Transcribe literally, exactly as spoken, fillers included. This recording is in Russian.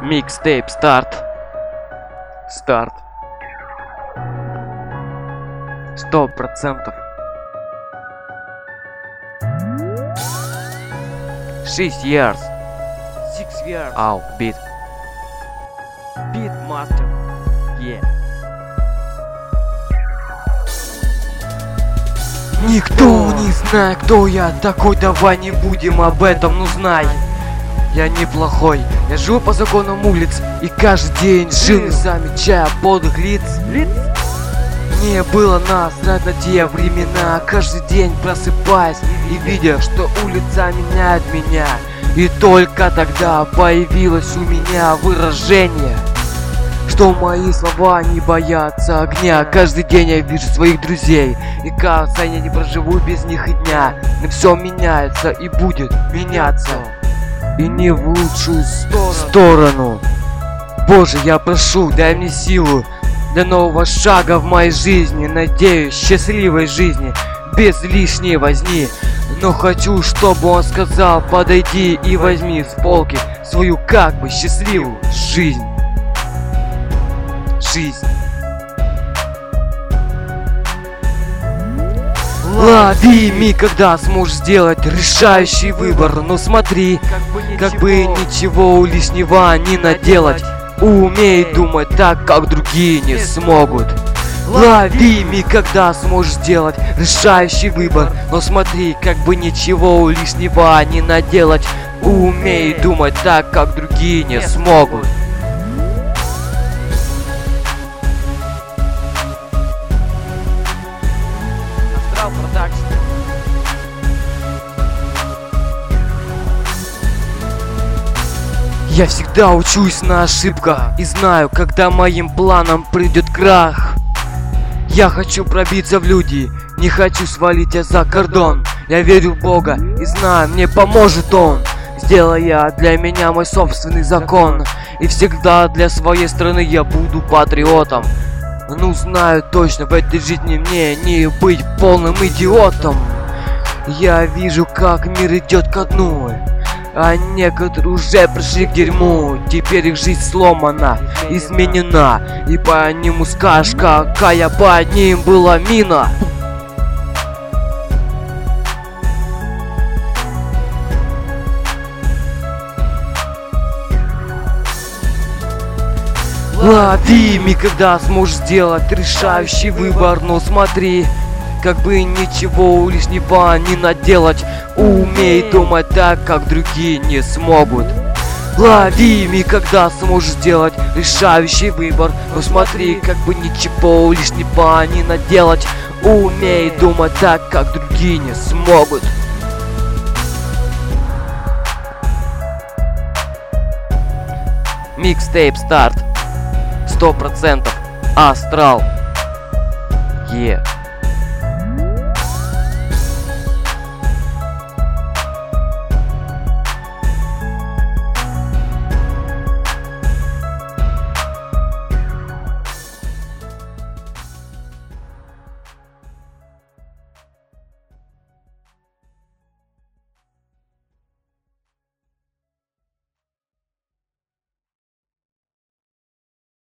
Микстейп старт. Старт. Сто процентов. Six years. Six years. Ау, бит. Beatmaster. Yeah. Никто не знает, кто я такой, давай не будем об этом, ну знай. Я неплохой, я живу по законам улиц и каждый день жил, не замечая подлых лиц. Лиц? Мне было насрать на те времена, каждый день просыпаясь и видя, что улица меняет меня. И только тогда появилось у меня выражение, что мои слова не боятся огня. Каждый день я вижу своих друзей, и кажется, я не проживу без них и дня. Но все меняется и будет меняться, и не в лучшую сторону. Боже, я прошу, дай мне силу для нового шага в моей жизни. Надеюсь, счастливой жизни, без лишней возни. Но хочу, чтобы он сказал: подойди и возьми с полки свою как бы счастливую жизнь. Жизнь. Лови миг, когда сможешь сделать решающий выбор. Но смотри, как бы ничего лишнего не наделать. Умей думать так, как другие не смогут. Лови миг, когда сможешь сделать решающий выбор. Но смотри, как бы ничего лишнего не наделать. Умей думать так, как другие не смогут. Я всегда учусь на ошибках и знаю, когда моим планам придет крах. Я хочу пробиться в люди, не хочу свалить я за кордон. Я верю в Бога и знаю, мне поможет Он, сделая для меня мой собственный закон. И всегда для своей страны я буду патриотом. Ну знаю точно, в этой жизни мне не быть полным идиотом. Я вижу, как мир идет ко дну, а некоторые уже пришли к дерьму. Теперь их жизнь сломана, изменена, и по нему скажешь, какая под ним была мина. Лови миг, когда сможешь сделать решающий выбор. Но смотри, как бы ничего лишнего не наделать. Умей думать так, как другие не смогут. Лови миг, когда сможешь сделать решающий выбор. Но смотри, как бы ничего лишнего не наделать. Умей думать так, как другие не смогут. Микстейп старт. Сто процентов. Астрал. Е.